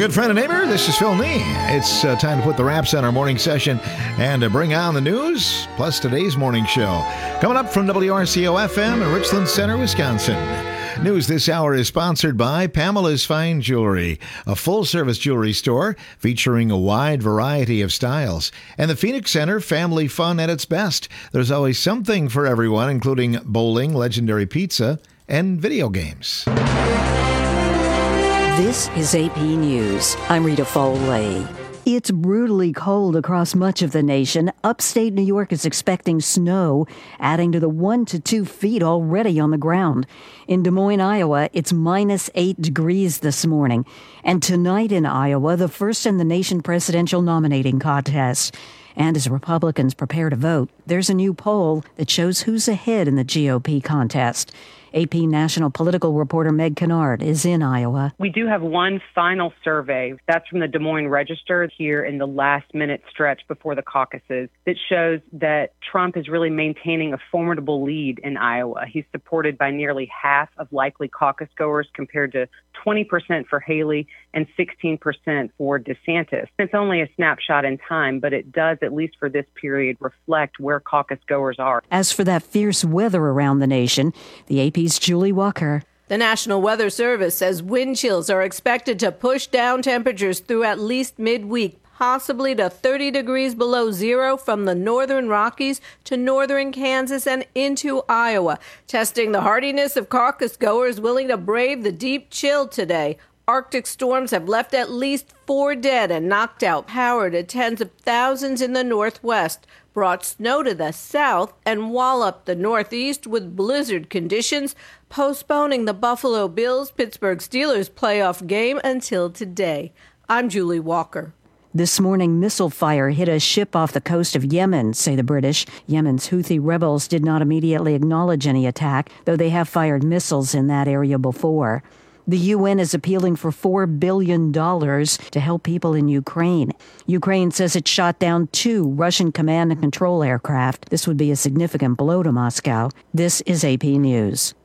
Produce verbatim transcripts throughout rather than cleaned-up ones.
good friend and neighbor. This is Phil Nee. It's uh, time to put the wraps on our morning session and to bring on the news, plus today's morning show. Coming up from W R C O F M in Richland Center, Wisconsin. News this hour is sponsored by Pamela's Fine Jewelry, a full-service jewelry store featuring a wide variety of styles. And the Phoenix Center, family fun at its best. There's always something for everyone, including bowling, legendary pizza, and video games. This is A P News. I'm Rita Foley. It's brutally cold across much of the nation. Upstate New York is expecting snow, adding to the one to two feet already on the ground. In Des Moines, Iowa, it's minus eight degrees this morning. And tonight in Iowa, the first in the nation presidential nominating contest. And as Republicans prepare to vote, there's a new poll that shows who's ahead in the G O P contest. A P national political reporter Meg Kennard is in Iowa. We do have one final survey. That's from the Des Moines Register here in the last minute stretch before the caucuses that shows that Trump is really maintaining a formidable lead in Iowa. He's supported by nearly half of likely caucus goers compared to twenty percent for Haley and sixteen percent for DeSantis. It's only a snapshot in time, but it does, at least for this period, reflect where caucus goers are. As for that fierce weather around the nation, the A P's Julie Walker. The National Weather Service says wind chills are expected to push down temperatures through at least midweek, possibly to thirty degrees below zero from the northern Rockies to northern Kansas and into Iowa, testing the hardiness of caucus goers willing to brave the deep chill today. Arctic storms have left at least four dead and knocked out power to tens of thousands in the northwest, brought snow to the south, and walloped the northeast with blizzard conditions, postponing the Buffalo Bills-Pittsburgh Steelers playoff game until today. I'm Julie Walker. This morning, missile fire hit a ship off the coast of Yemen, say the British. Yemen's Houthi rebels did not immediately acknowledge any attack, though they have fired missiles in that area before. The U N is appealing for four billion dollars to help people in Ukraine. Ukraine says it shot down two Russian command and control aircraft. This would be a significant blow to Moscow. This is A P News.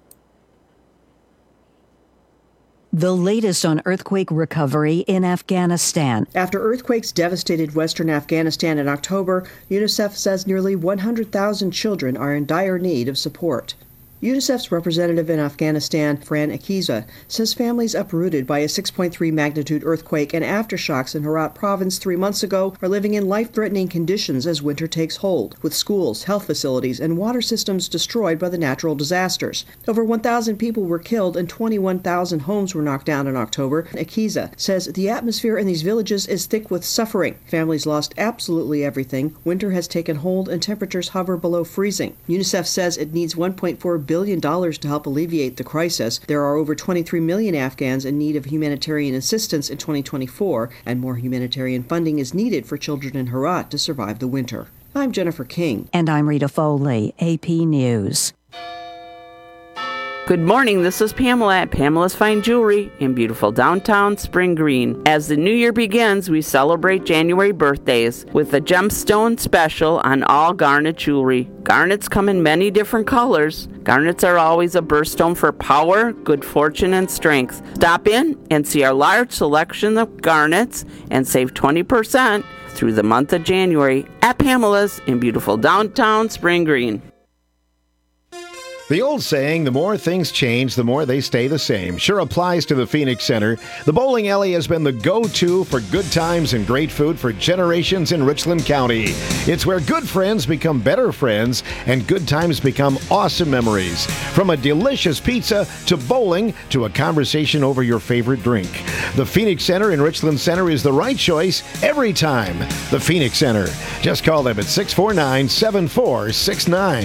The latest on earthquake recovery in Afghanistan. After earthquakes devastated western Afghanistan in October, UNICEF says nearly one hundred thousand children are in dire need of support. UNICEF's representative in Afghanistan, Fran Akiza, says families uprooted by a six point three magnitude earthquake and aftershocks in Herat province three months ago are living in life-threatening conditions as winter takes hold, with schools, health facilities, and water systems destroyed by the natural disasters. Over one thousand people were killed and twenty-one thousand homes were knocked down in October. Akiza says the atmosphere in these villages is thick with suffering. Families lost absolutely everything. Winter has taken hold and temperatures hover below freezing. UNICEF says it needs one point four billion dollars to help alleviate the crisis. There are over twenty-three million Afghans in need of humanitarian assistance in twenty twenty-four, and more humanitarian funding is needed for children in Herat to survive the winter. I'm Jennifer King. And I'm Rita Foley, A P News. Good morning, this is Pamela at Pamela's Fine Jewelry in beautiful downtown Spring Green. As the new year begins, we celebrate January birthdays with a gemstone special on all garnet jewelry. Garnets come in many different colors. Garnets are always a birthstone for power, good fortune, and strength. Stop in and see our large selection of garnets and save twenty percent through the month of January at Pamela's in beautiful downtown Spring Green. The old saying, the more things change, the more they stay the same, sure applies to the Phoenix Center. The bowling alley has been the go-to for good times and great food for generations in Richland County. It's where good friends become better friends and good times become awesome memories. From a delicious pizza to bowling to a conversation over your favorite drink. The Phoenix Center in Richland Center is the right choice every time. The Phoenix Center. Just call them at six four nine, seven four six nine.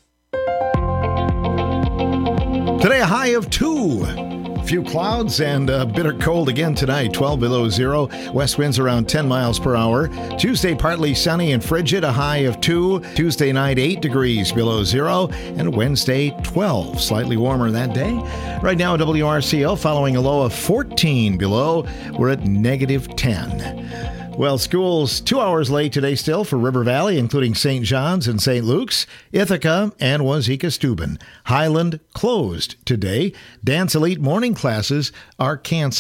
Today, a high of two. A few clouds and a bitter cold again tonight, twelve below zero. West winds around ten miles per hour. Tuesday, partly sunny and frigid, a high of two. Tuesday night, eight degrees below zero. And Wednesday, twelve, slightly warmer that day. Right now, W R C O following a low of fourteen below. We're at negative ten. Well, school's two hours late today still for River Valley, including Saint John's and Saint Luke's, Ithaca, and Wazeeka Steuben. Highland closed today. Dance Elite morning classes are canceled for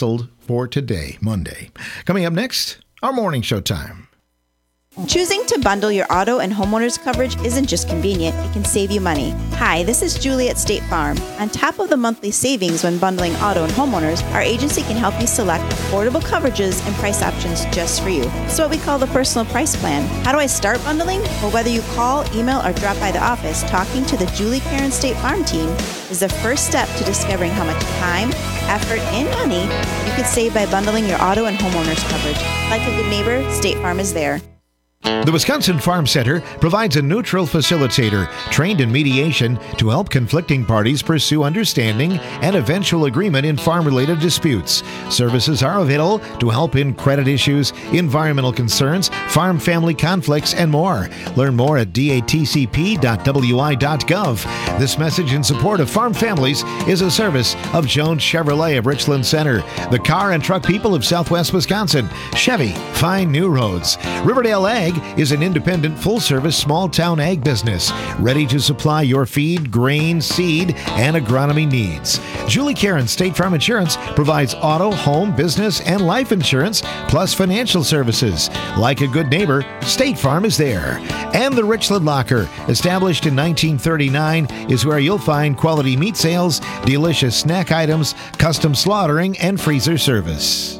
for today, Monday. Coming up next, our morning show time. Choosing to bundle your auto and homeowners coverage isn't just convenient, it can save you money. Hi, this is Julie at State Farm. On top of the monthly savings when bundling auto and homeowners, our agency can help you select affordable coverages and price options just for you. It's what we call the personal price plan. How do I start bundling? Well, whether you call, email, or drop by the office, talking to the Julie Karen State Farm team is the first step to discovering how much time, effort, and money you could save by bundling your auto and homeowners coverage. Like a good neighbor, State Farm is there. The Wisconsin Farm Center provides a neutral facilitator trained in mediation to help conflicting parties pursue understanding and eventual agreement in farm-related disputes. Services are available to help in credit issues, environmental concerns, farm family conflicts, and more. Learn more at d a t c p dot w i dot gov. This message in support of farm families is a service of Jones Chevrolet of Richland Center, the car and truck people of Southwest Wisconsin. Chevy, find new roads. Riverdale Ag is an independent, full-service, small-town ag business ready to supply your feed, grain, seed, and agronomy needs. Julie Karen State Farm Insurance provides auto, home, business, and life insurance, plus financial services. Like a good neighbor, State Farm is there. And the Richland Locker, established in nineteen thirty-nine, is where you'll find quality meat sales, delicious snack items, custom slaughtering, and freezer service.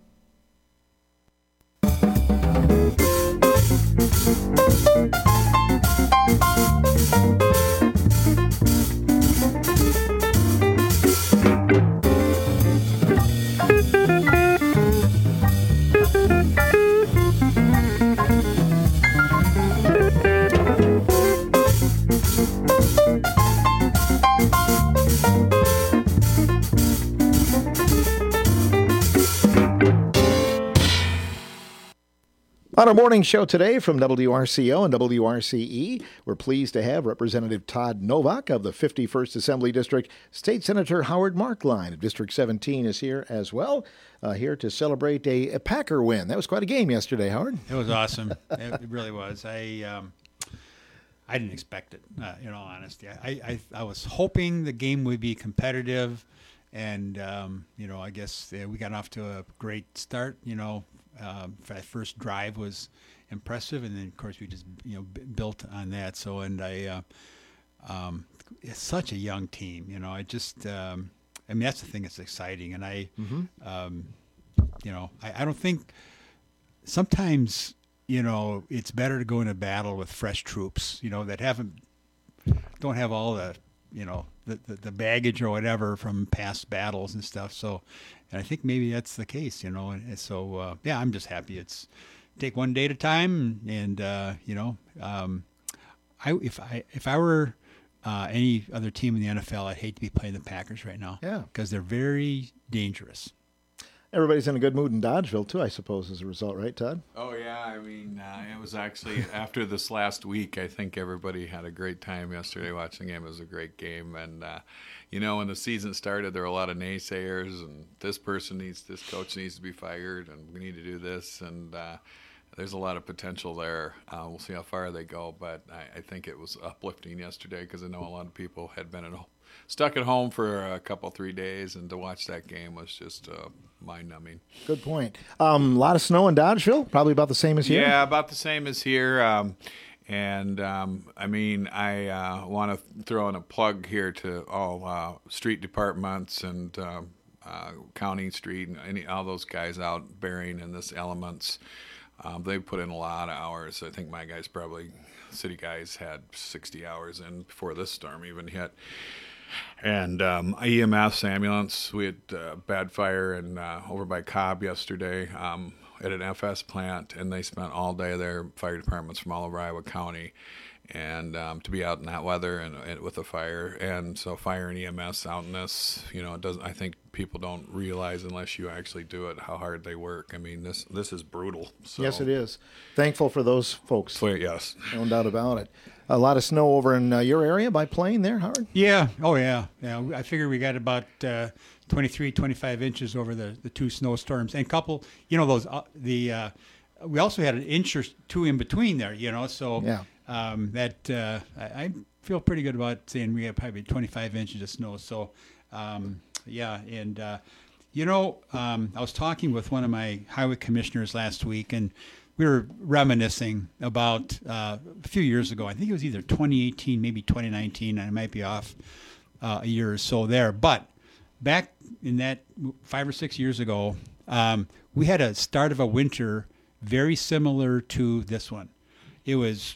On our morning show today from W R C O and W R C E, we're pleased to have Representative Todd Novak of the fifty-first Assembly District. State Senator Howard Markline of District seventeen is here as well, uh, here to celebrate a, a Packer win. That was quite a game yesterday, Howard. It was awesome. It really was. I um, I didn't expect it, uh, in all honesty. I, I, I was hoping the game would be competitive, and, um, you know, I guess uh, we got off to a great start, you know. Um, that first drive was impressive, and then of course we just you know b- built on that. So and I, uh, um, it's such a young team, you know. I just, um, I mean that's the thing that's exciting, and I, mm-hmm. um, you know, I, I don't think sometimes you know it's better to go into battle with fresh troops, you know, that haven't don't have all the you know the, the, the baggage or whatever from past battles and stuff. So. And I think maybe that's the case, you know. And so, uh, yeah, I'm just happy. It's take one day at a time, and uh, you know, um, I if I if I were uh, any other team in the N F L, I'd hate to be playing the Packers right now. Yeah, because they're very dangerous. Everybody's in a good mood in Dodgeville too, I suppose, as a result, right, Todd? Oh yeah, I mean, uh, it was actually after this last week. I think everybody had a great time yesterday watching the game. It was a great game, and. Uh, You know, when the season started, there were a lot of naysayers, and this person needs, this coach needs to be fired, and we need to do this, and uh, there's a lot of potential there. Uh, we'll see how far they go, but I, I think it was uplifting yesterday because I know a lot of people had been at home, stuck at home for a couple, three days, and to watch that game was just uh, mind-numbing. Good point. Um, a lot of snow in Dodgeville, probably about the same as here? Yeah, about the same as here. Um, And, um, I mean, I uh, want to throw in a plug here to all uh, street departments and uh, uh, County Street and any, all those guys out bearing in this elements. Um, they put in a lot of hours. I think my guys probably, city guys, had sixty hours in before this storm even hit. And um, E M S, ambulance, we had uh, bad fire and uh, over by Cobb yesterday. Um, at an F S plant, and they spent all day there, fire departments from all over Iowa County, and um, to be out in that weather and, and with a fire, and so fire and E M S out in this, you know, it doesn't. I think people don't realize unless you actually do it how hard they work. I mean, this this is brutal. So. Yes, it is. Thankful for those folks. So, yes, no doubt about it. A lot of snow over in uh, your area by plane there, Howard? Yeah. Oh, yeah. Yeah. I figure we got about uh, twenty-three, twenty-five inches over the, the two snowstorms, and couple, you know, those uh, the uh, we also had an inch or two in between there, you know. So yeah. um, that uh, I, I feel pretty good about saying we have probably twenty-five inches of snow. So um, yeah, and uh, You know, um, I was talking with one of my highway commissioners last week, and we were reminiscing about uh, a few years ago. I think it was either twenty eighteen, maybe twenty nineteen. I might be off uh, a year or so there. But back in that five or six years ago, um, we had a start of a winter very similar to this one. It was,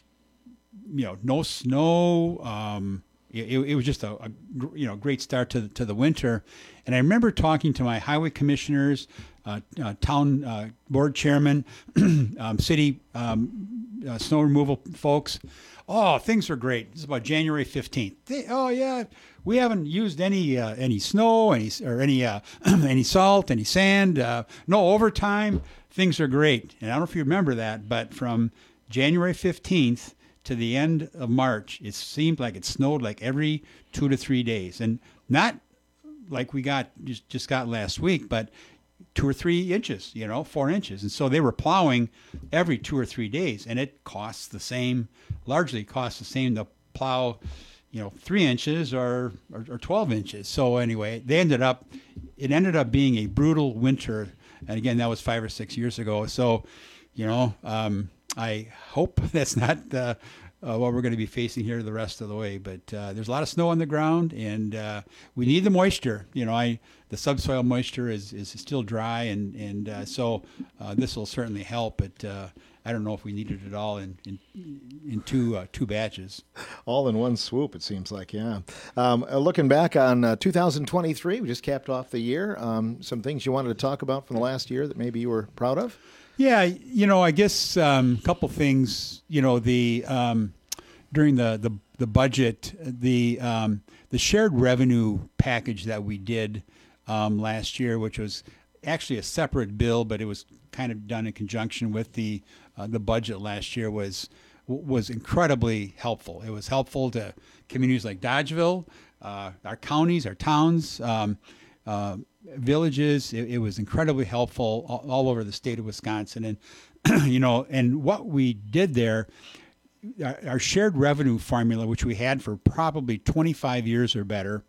you know, no snow. Um, it, it was just a, a you know great start to the, to the winter. And I remember talking to my highway commissioners, uh, uh, town uh, board chairman, um, city um, uh, snow removal folks. Oh, things are great. This is about January fifteenth. They, oh yeah, we haven't used any uh, any snow, any or any uh, any salt, any sand, uh, no overtime. Things are great. And I don't know if you remember that, but from January fifteenth to the end of March, it seemed like it snowed like every two to three days, and not like we got just just got last week, but two or three inches, you know, four inches. And so they were plowing every two or three days, and it costs the same, largely costs the same to plow, you know, three inches or, or, or twelve inches. So anyway, they ended up, it ended up being a brutal winter. And again, that was five or six years ago. So, you know, um, I hope that's not uh, uh, what we're going to be facing here the rest of the way. But uh, there's a lot of snow on the ground, and uh, we need the moisture. You know, I the subsoil moisture is, is still dry, and and uh, so uh, this will certainly help. But uh, I don't know if we need it at all in in, in two uh, two batches. All in one swoop, it seems like. Yeah. Um, uh, looking back on uh, two thousand twenty-three, we just capped off the year. Um, some things you wanted to talk about from the last year that maybe you were proud of? Yeah, you know, I guess a um, couple things. You know, the um, during the, the, the budget, the um, the shared revenue package that we did um, last year, which was actually a separate bill, but it was kind of done in conjunction with the uh, the budget last year, was was incredibly helpful. It was helpful to communities like Dodgeville, uh, our counties, our towns. Um, uh, villages. It, it was incredibly helpful all, all over the state of Wisconsin. And, you know, and what we did there, our, our shared revenue formula, which we had for probably twenty-five years or better,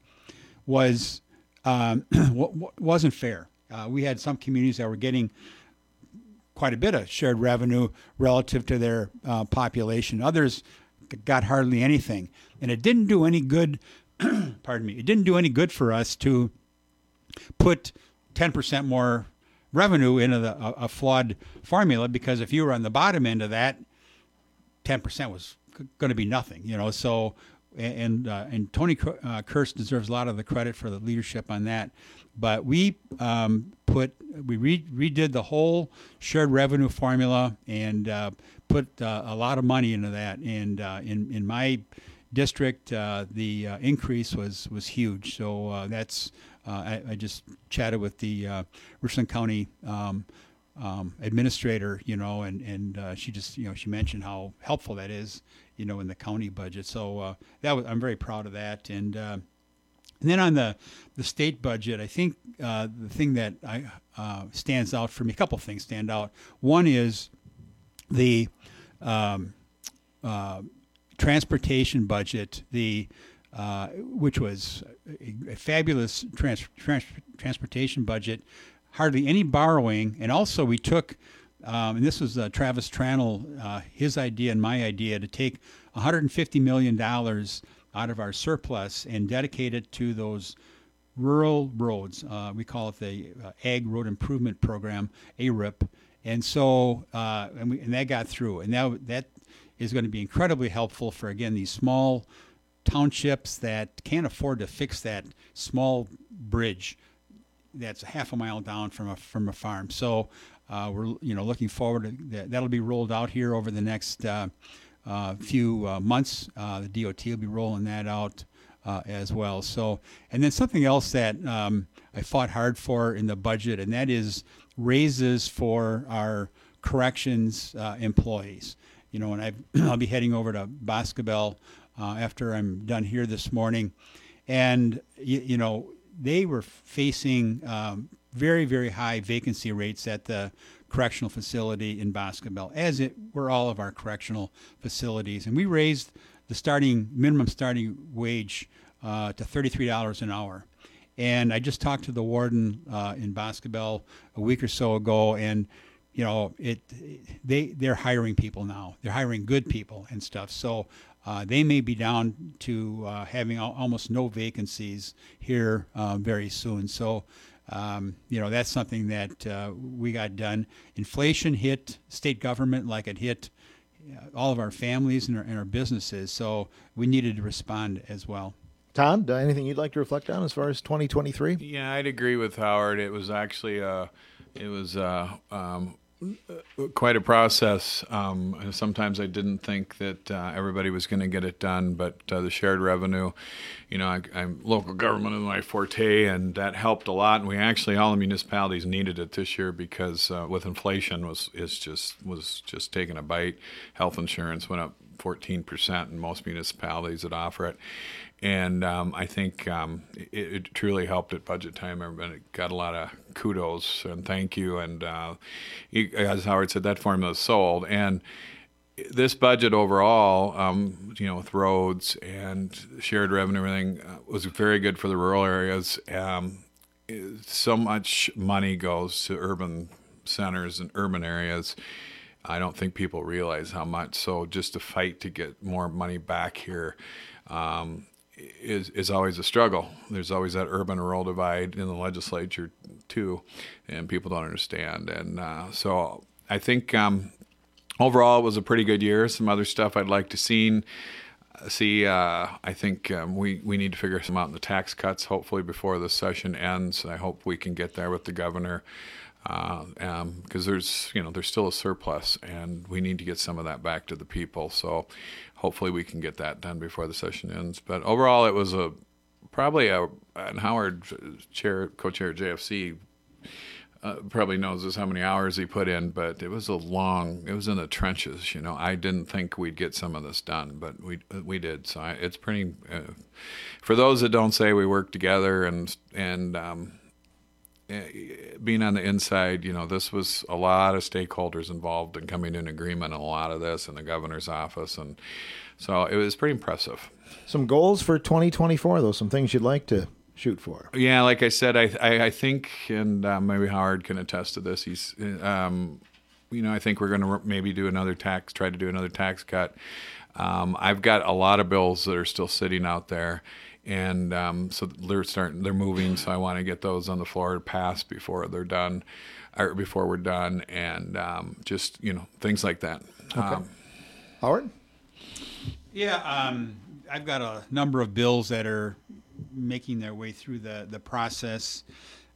was, um, wasn't fair. Uh, we had some communities that were getting quite a bit of shared revenue relative to their uh, population. Others got hardly anything. And it didn't do any good, pardon me, it didn't do any good for us to put ten percent more revenue into the, a, a flawed formula, because if you were on the bottom end of that, ten percent was c- going to be nothing, you know. So, and uh, and Tony uh, Kirst deserves a lot of the credit for the leadership on that. But we um, put we re- redid the whole shared revenue formula and uh, put uh, a lot of money into that. And uh, in in my district, uh, the uh, increase was was huge. So uh, that's. Uh, I, I just chatted with the uh, Richland County um, um, administrator, you know, and and uh, she just, you know, she mentioned how helpful that is, you know, in the county budget. So uh, that was, I'm very proud of that. And uh, and then on the the state budget, I think uh, the thing that I uh, stands out for me, a couple things stand out. One is the um, uh, transportation budget. The Uh, which was a, a fabulous trans, trans, transportation budget, hardly any borrowing, and also we took, um, and this was uh, Travis Tranel, uh, his idea and my idea, to take one hundred fifty million dollars out of our surplus and dedicate it to those rural roads. Uh, we call it the uh, Ag Road Improvement Program, A R I P, and so uh, and, we, and that got through, and now that is going to be incredibly helpful for, again, these small townships that can't afford to fix that small bridge that's a half a mile down from a from a farm. So uh, we're you know looking forward to that. That'll be rolled out here over the next uh, uh, few uh, months. Uh, the D O T will be rolling that out uh, as well. So, and then something else that um, I fought hard for in the budget, and that is raises for our corrections uh, employees. You know, and I've, I'll be heading over to Boscobel Uh, after I'm done here this morning. And, you, you know, they were facing um, very, very high vacancy rates at the correctional facility in Boscobel, as it were all of our correctional facilities. And we raised the starting minimum starting wage uh, to thirty-three dollars an hour. And I just talked to the warden uh, in Boscobel a week or so ago, and you know, it they they're hiring people now. They're hiring good people and stuff. So uh, they may be down to uh, having al- almost no vacancies here uh, very soon. So um, you know, that's something that uh, we got done. Inflation hit state government like it hit all of our families and our, and our businesses. So we needed to respond as well. Tom, anything you'd like to reflect on as far as twenty twenty-three? Yeah, I'd agree with Howard. It was actually uh, it was uh, um, quite a process. Um, and sometimes I didn't think that uh, everybody was going to get it done, but uh, the shared revenue, you know, I, I'm local government is my forte, and that helped a lot. And we actually all the municipalities needed it this year because uh, with inflation was is just was just taking a bite. Health insurance went up fourteen percent in most municipalities that offer it. And um, I think um, it, it truly helped at budget time. Everybody got a lot of kudos and thank you. And uh, he, as Howard said, that formula is sold. And this budget overall, um, you know, with roads and shared revenue, everything uh, was very good for the rural areas. Um, so much money goes to urban centers and urban areas. I don't think people realize how much. So just to fight to get more money back here um, is is always a struggle. There's always that urban-rural divide in the legislature too, and people don't understand. And uh, so I think um, overall it was a pretty good year. Some other stuff I'd like to see. See, uh, I think um, we, we need to figure some out in the tax cuts, hopefully before the session ends. I hope we can get there with the governor. Uh, um, because there's, you know, there's still a surplus, and we need to get some of that back to the people. So hopefully we can get that done before the session ends. But overall, it was a probably a, and Howard, chair, co-chair of J F C, uh, probably knows this how many hours he put in. But it was a long, it was in the trenches. You know, I didn't think we'd get some of this done, but we we did. So I, it's pretty. Uh, for those that don't say we work together and and. Um, being on the inside, you know, this was a lot of stakeholders involved in coming to an agreement on a lot of this in the governor's office. And so it was pretty impressive. Some goals for twenty twenty-four, though, some things you'd like to shoot for. Yeah, like I said, I I, I think, and uh, maybe Howard can attest to this, he's, um, you know, I think we're going to maybe do another tax, try to do another tax cut. Um, I've got a lot of bills that are still sitting out there. And um, so they're starting, they're moving. So I want to get those on the floor to pass before they're done, or before we're done, and um, just you know things like that. Okay. Um, Howard? Yeah, um, I've got a number of bills that are making their way through the the process.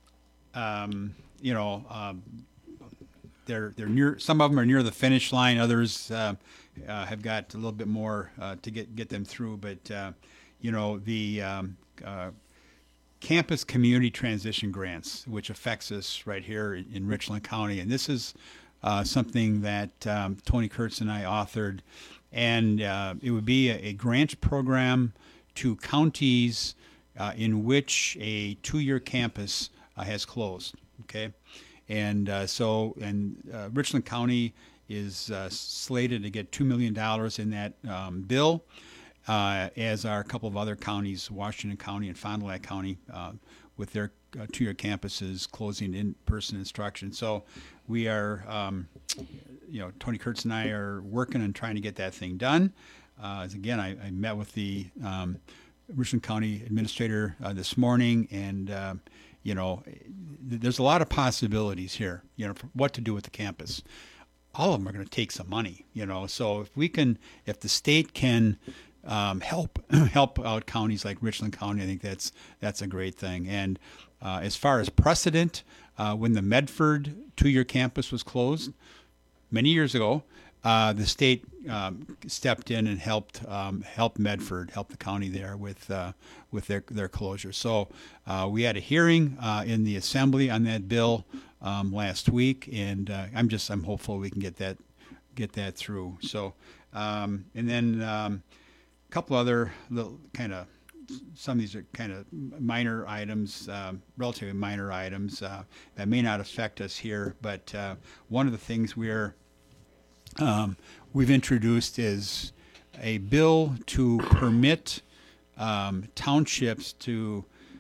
Um, you know, um, they're they're near. Some of them are near the finish line. Others uh, uh, have got a little bit more uh, to get get them through, but. Uh, You know, the um, uh, campus community transition grants, which affects us right here in, in Richland County. And this is uh, something that um, Tony Kurtz and I authored. And uh, it would be a, a grant program to counties uh, in which a two-year campus uh, has closed. Okay. And uh, so, and uh, Richland County is uh, slated to get two million dollars in that um, bill. Uh, as are a couple of other counties, Washington County and Fond du Lac County, uh, with their uh, two-year campuses closing in-person instruction. So we are, um, you know, Tony Kurtz and I are working on trying to get that thing done. Uh, as again, I, I met with the um, Richland County administrator uh, this morning, and uh, you know, th- there's a lot of possibilities here. You know, for what to do with the campus. All of them are going to take some money. You know, so if we can, if the state can. Um, help help out counties like Richland County, I think that's that's a great thing. And uh, as far as precedent, uh, when the Medford two-year campus was closed many years ago, uh, the state um, stepped in and helped um, help Medford, help the county there with uh, with their their closure. So uh, we had a hearing uh, in the assembly on that bill um, last week, and uh, I'm just I'm hopeful we can get that get that through. So um, and then. Um, A couple other little kind of, some of these are kind of minor items, um, relatively minor items uh, that may not affect us here. But uh, one of the things we're um, we've introduced is a bill to permit um, townships to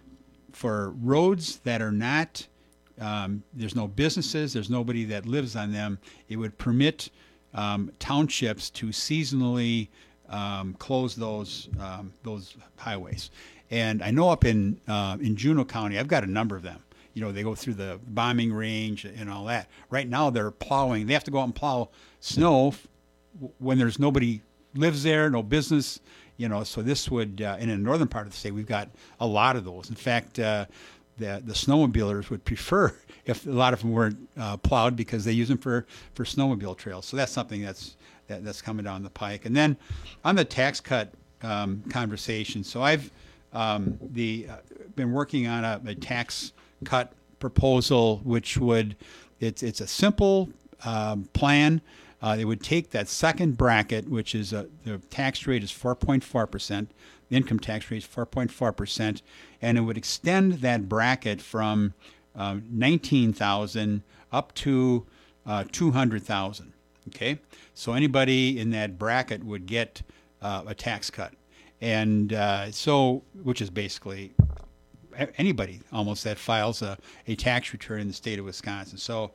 for roads that are not, um, there's no businesses, there's nobody that lives on them, it would permit um, townships to seasonally um, close those um, those highways. And I know up in uh, in Juneau County, I've got a number of them. You know, they go through the bombing range and all that. Right now, they're plowing. They have to go out and plow snow f- when there's nobody lives there, no business. You know, so this would, uh, and in the northern part of the state, we've got a lot of those. In fact, uh, the the snowmobilers would prefer if a lot of them weren't uh, plowed because they use them for, for snowmobile trails. So that's something that's that, that's coming down the pike. And then on the tax cut um, conversation, so I've um, the uh, been working on a, a tax cut proposal, which would it's it's a simple um, plan. Uh, they would take that second bracket, which is a, the tax rate is four point four percent, the income tax rate is four point four percent, and it would extend that bracket from um, nineteen thousand up to uh, two hundred thousand. Okay, so anybody in that bracket would get uh, a tax cut, and uh, so which is basically anybody almost that files a, a tax return in the state of Wisconsin. So.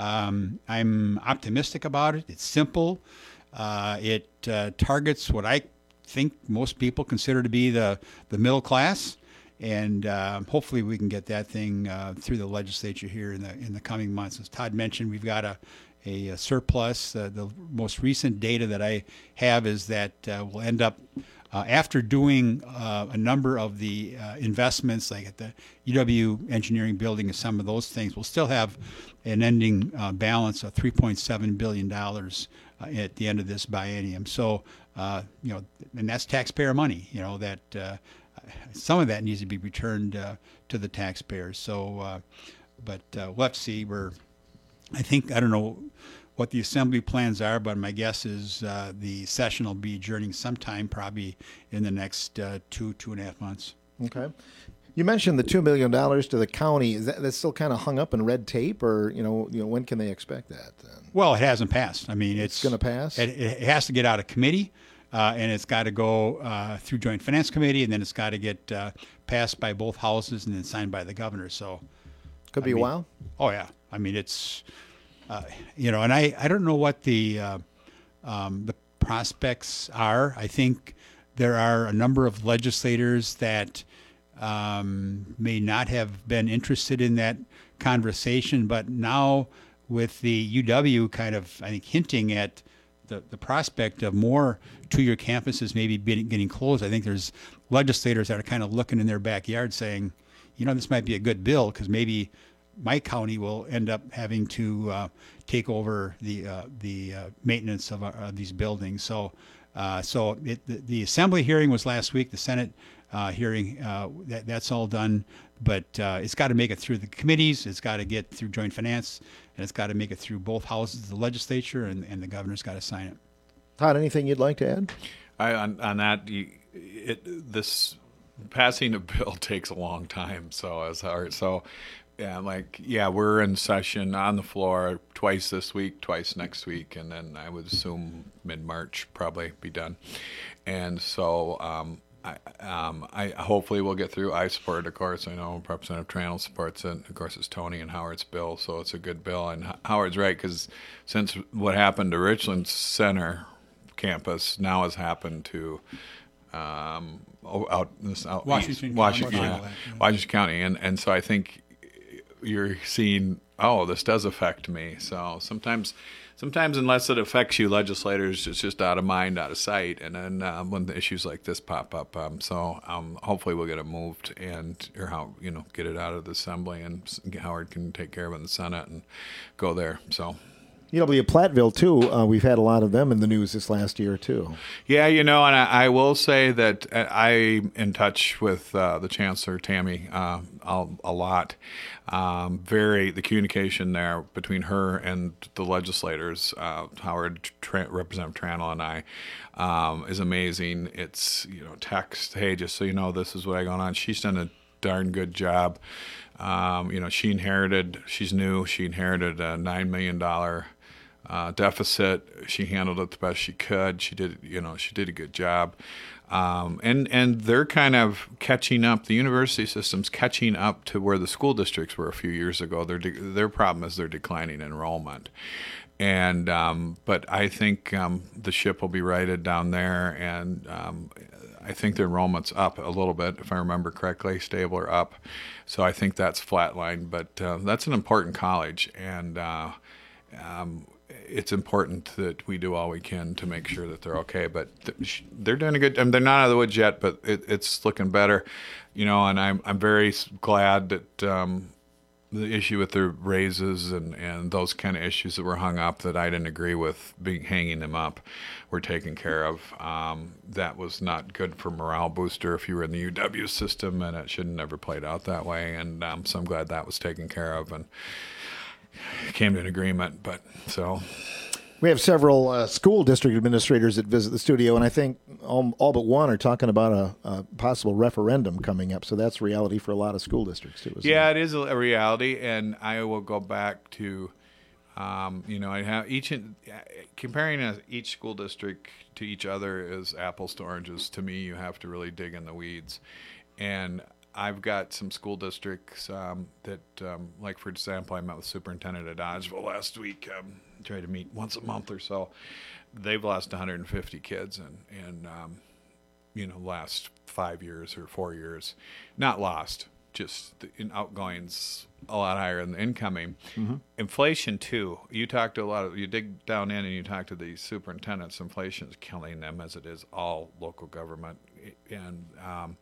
Um, I'm optimistic about it. It's simple. Uh, it uh, targets what I think most people consider to be the, the middle class, and uh, hopefully we can get that thing uh, through the legislature here in the in the coming months. As Todd mentioned, we've got a, a, a surplus. Uh, the most recent data that I have is that uh, we'll end up Uh, after doing uh, a number of the uh, investments, like at the U W Engineering Building and some of those things, we'll still have an ending uh, balance of three point seven billion dollars uh, at the end of this biennium. So, uh, you know, and that's taxpayer money, you know, that uh, some of that needs to be returned uh, to the taxpayers. So, uh, but uh, we'll have to see. We're, I think, I don't know what the assembly plans are, but my guess is uh, the session will be adjourning sometime probably in the next uh, two, two and a half months. Okay. You mentioned the two million dollars to the county. Is that that's still kind of hung up in red tape, or, you know, you know when can they expect that then? Well, it hasn't passed. I mean, it's, it's going to pass? It, it has to get out of committee, uh, and it's got to go uh, through Joint Finance Committee, and then it's got to get uh, passed by both houses and then signed by the governor. So could be I mean, a while? Oh, yeah. I mean, it's... Uh, you know, and I, I don't know what the uh, um, the prospects are. I think there are a number of legislators that um, may not have been interested in that conversation, but now with the U W kind of, I think, hinting at the, the prospect of more two-year campuses maybe being, getting closed, I think there's legislators that are kind of looking in their backyard saying, you know, this might be a good bill because maybe my county will end up having to uh, take over the uh, the uh, maintenance of, uh, of these buildings. So, uh, so it, the, the assembly hearing was last week. The Senate uh, hearing uh, that that's all done, but uh, it's got to make it through the committees. It's got to get through Joint Finance, and it's got to make it through both houses of the legislature, and, and the governor's got to sign it. Todd, anything you'd like to add? I, on, on that, you, it this passing a bill takes a long time. So as hard so. Yeah, like, yeah, we're in session on the floor twice this week, twice next week, and then I would assume mid-March probably be done. And so um, I, um, I hopefully we'll get through. I support it, of course. I know Representative Tranel supports it. Of course, it's Tony and Howard's bill, so it's a good bill. And Howard's right, because since what happened to Richland Center campus now has happened to um, out, this, out Washington, east, Washington, Washington, yeah, yeah. Washington County. And, and so I think you're seeing, oh, this does affect me. So sometimes, sometimes unless it affects you, legislators, it's just out of mind, out of sight. And then um, when the issues like this pop up, um, so um, hopefully we'll get it moved and or how you know get it out of the assembly, and Howard can take care of it in the Senate and go there. So. U W Platteville, too, uh, we've had a lot of them in the news this last year, too. Yeah, you know, and I, I will say that I'm in touch with uh, the Chancellor, Tammy, uh, a, a lot. Um, very, the communication there between her and the legislators, uh, Howard, Tra- Representative Tranel, and I, um, is amazing. It's, you know, text, hey, just so you know, this is what I got on. She's done a darn good job. Um, you know, she inherited, she's new, she inherited a nine million dollars Uh, deficit. She handled it the best she could. She did, you know, she did a good job. Um, and, and they're kind of catching up. The university system's catching up to where the school districts were a few years ago. Their de- their problem is they're declining enrollment. And um, but I think um, the ship will be righted down there, and um, I think the enrollment's up a little bit, if I remember correctly, stable or up. So I think that's flatlined, but uh, that's an important college, and uh, um, it's important that we do all we can to make sure that they're okay. But they're doing a good. I mean, they're not out of the woods yet, but it, it's looking better, you know. And I'm I'm very glad that. Um, the issue with the raises and, and those kind of issues that were hung up that I didn't agree with being hanging them up were taken care of. Um, that was not good for morale booster if you were in the U W system, and it should have never played out that way. And um, so I'm glad that was taken care of and came to an agreement. But so... We have several uh, school district administrators that visit the studio, and I think all, all but one are talking about a, a possible referendum coming up. So that's reality for a lot of school districts, too. Yeah, it? it is a reality, and I will go back to, um, you know, I have each comparing a, each school district to each other is apples to oranges. To me, you have to really dig in the weeds, and I've got some school districts um, that, um, like for example, I met with Superintendent at Dodgeville last week. Um, try to meet once a month or so. They've lost one hundred fifty kids in, in um, you know, last five years or four years. Not lost, just the in outgoings a lot higher than the incoming. Mm-hmm. Inflation too. You talk to a lot of, you dig down in and you talk to the superintendents. Inflation is killing them, as it is all local government. And um,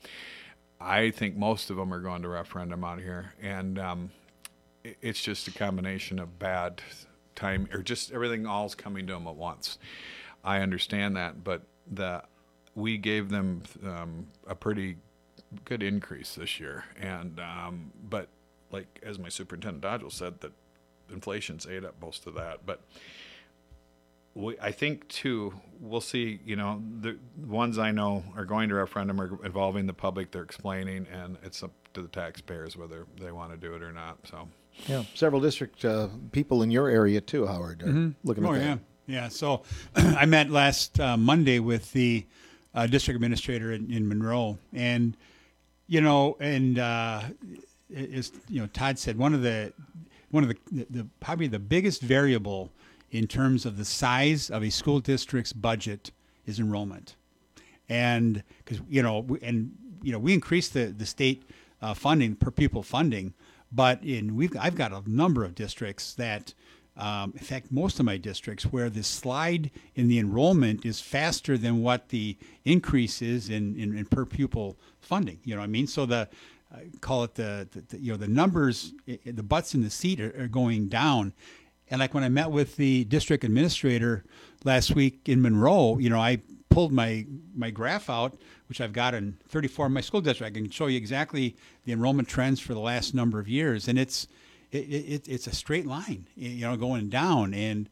I think most of them are going to referendum out here, and um, it, it's just a combination of bad time, or just everything all's coming to them at once. I understand that, but the we gave them um, a pretty good increase this year, and um, but like as my superintendent Dodgeville said, that inflation's ate up most of that. But we, I think too, we'll see. You know, the ones I know are going to referendum are involving the public. They're explaining, and it's up to the taxpayers whether they want to do it or not. So. Yeah, several district uh, people in your area too, Howard, are mm-hmm. looking oh, at that. yeah, yeah. So I met last uh, Monday with the uh, district administrator in, in Monroe, and you know, and uh, as you know, Todd said, one of the one of the, the, the probably the biggest variable in terms of the size of a school district's budget is enrollment, and because you know, and you know, we increased the the state uh, funding per pupil funding. But in we've I've got a number of districts that, um, in fact, most of my districts where the slide in the enrollment is faster than what the increase is in, in, in per pupil funding. You know what I mean? So the uh, call it the, the, the you know the numbers, the butts in the seat are, are going down. And like when I met with the district administrator last week in Monroe, you know, I pulled my my graph out, which I've got in thirty-four of my school district. I can show you exactly the enrollment trends for the last number of years, and it's it, it it's a straight line, you know, going down. And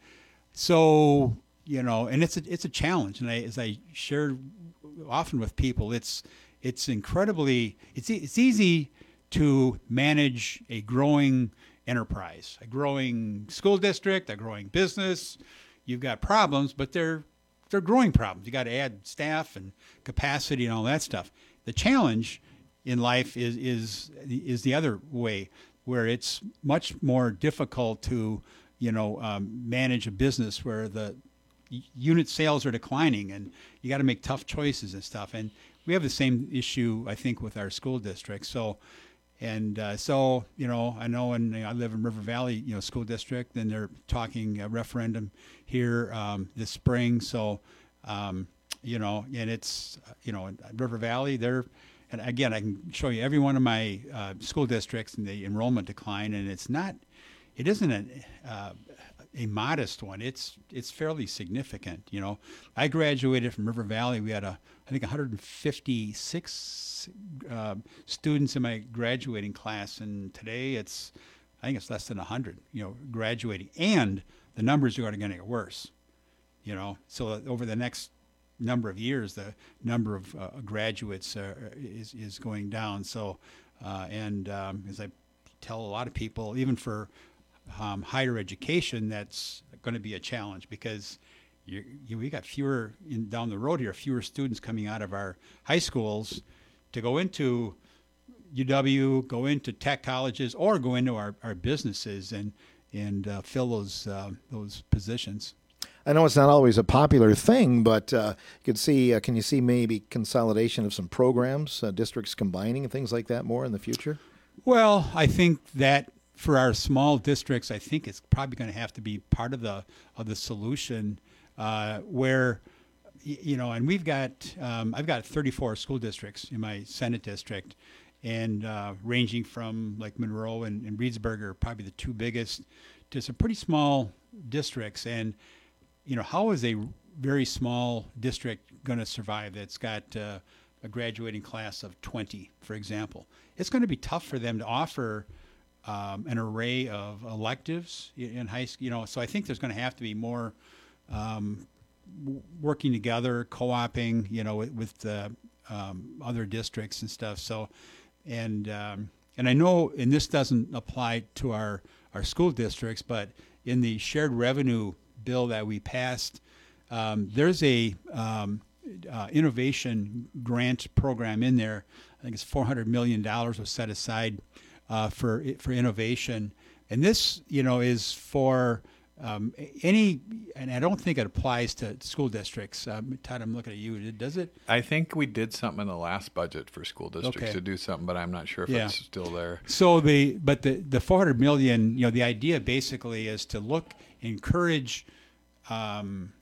so, you know, and it's a it's a challenge. And I, as I share often with people, it's it's incredibly it's it's easy to manage a growing enterprise, a growing school district, a growing business. You've got problems, but they're they're growing problems. You got to add staff and capacity and all that stuff. The challenge in life is is is the other way, where it's much more difficult to, you know, um, manage a business where the unit sales are declining and you got to make tough choices and stuff. And we have the same issue, I think, with our school district. So, and uh, so, you know, I know, and you know, I live in River Valley, you know, school district, and they're talking a referendum here um, this spring. So, um, you know, and it's, you know, in River Valley, they're, and again, I can show you every one of my uh, school districts and the enrollment decline, and it's not, it isn't a, uh, a modest one. It's it's fairly significant. You know, I graduated from River Valley. We had a, I think, one hundred fifty-six uh, students in my graduating class, and today it's, I think it's less than one hundred. You know, graduating, and the numbers are going to get worse. You know, so over the next number of years, the number of uh, graduates uh, is is going down. So, uh, and um, as I tell a lot of people, even for um, higher education, that's going to be a challenge, because you, you, we got fewer in, down the road here, fewer students coming out of our high schools to go into U W, go into tech colleges, or go into our, our businesses and and uh, fill those uh, those positions. I know it's not always a popular thing, but uh, you could see. Uh, can you see maybe consolidation of some programs, uh, districts combining and things like that more in the future? Well, I think that for our small districts, I think it's probably going to have to be part of the of the solution. Uh, where, you know, and we've got um, I've got thirty-four school districts in my Senate district, and uh, ranging from like Monroe and, and Reedsburg are probably the two biggest to some pretty small districts. And you know, how is a very small district going to survive that's got uh, a graduating class of twenty, for example? It's going to be tough for them to offer um, an array of electives in high school. You know, so I think there's going to have to be more um, w- working together, co-oping, you know, with, with uh, um, other districts and stuff. So, and um, and I know, and this doesn't apply to our our school districts, but in the shared revenue bill that we passed, um, there's a um, uh, innovation grant program in there. I think it's four hundred million dollars was set aside uh, for for innovation, and this, you know, is for um, any. And I don't think it applies to school districts. Um, Todd, I'm looking at you. Does it? I think we did something in the last budget for school districts Okay. to do something, but I'm not sure if Yeah. it's still there. So the but the the four hundred million, you know, the idea basically is to look, encourage um,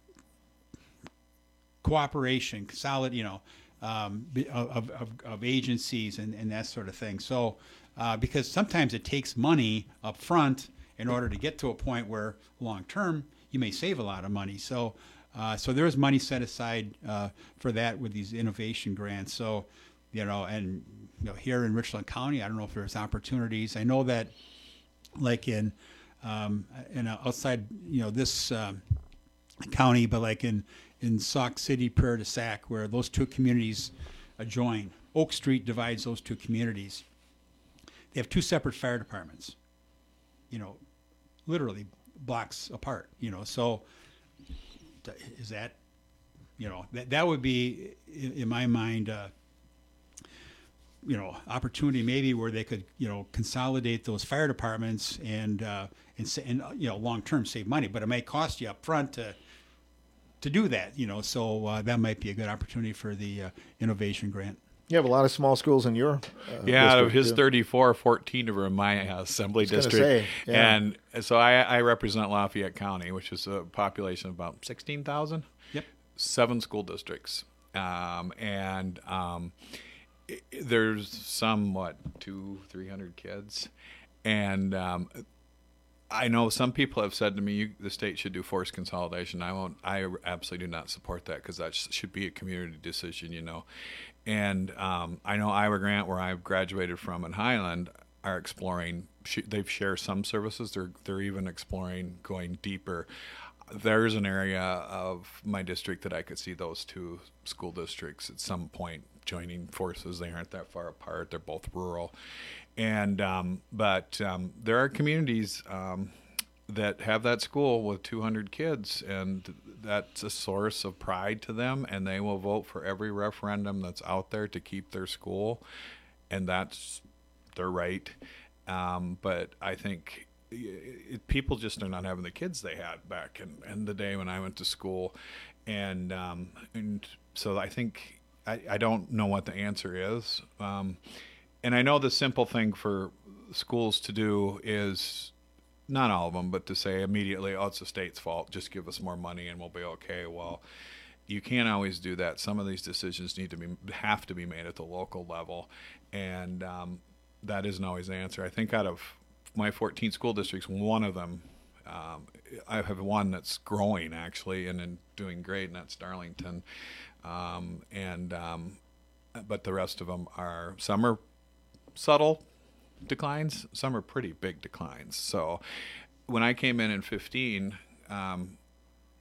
cooperation, solid, you know, um, of, of of agencies and, and that sort of thing. So uh, because sometimes it takes money up front in order to get to a point where long term you may save a lot of money. So uh, so there is money set aside uh, for that with these innovation grants. So, you know, and you know, here in Richland County, I don't know if there's opportunities. I know that, like in um, in uh, outside, you know, this um, county, but like in in Sauk City, Prairie du Sac, where those two communities adjoin, Oak Street divides those two communities. They have two separate fire departments. You know, literally blocks apart. You know, so is that, you know, that that would be in, in my mind. Uh, you know, opportunity maybe where they could, you know, consolidate those fire departments and, uh, and, sa- and you know, long-term save money, but it may cost you up front to, to do that, you know, so uh, that might be a good opportunity for the uh, innovation grant. You have a lot of small schools in your uh, Yeah, out of district, his too. thirty-four, fourteen of them are in my uh, assembly I was gonna district. say, yeah. And so I, I represent Lafayette County, which is a population of about sixteen thousand. Yep. Seven school districts. Um, and um, i- there's some, what, two, three hundred kids. And um, I know some people have said to me, you, the state should do forced consolidation. I won't. I absolutely do not support that because that sh- should be a community decision, you know. And um, I know Iowa Grant, where I graduated from in Highland, are exploring. Sh- they've shared some services. They're they're even exploring going deeper. There's an area of my district that I could see those two school districts at some point joining forces. They aren't that far apart. They're both rural, and um, but um, there are communities um, that have that school with two hundred kids, and that's a source of pride to them, and they will vote for every referendum that's out there to keep their school, and that's their right. Um, but I think it, people just are not having the kids they had back in, in the day when I went to school, and um, and so I think I, I don't know what the answer is, um, and I know the simple thing for schools to do is, not all of them, but to say immediately, oh, it's the state's fault, just give us more money and we'll be okay. Well, you can't always do that. Some of these decisions need to be have to be made at the local level, and um, that isn't always the answer. I think out of my fourteen school districts, one of them, um, I have one that's growing actually and, and doing great, and that's Darlington. Um, and um, but the rest of them are, some are subtle declines, some are pretty big declines. So when I came in in fifteen, um,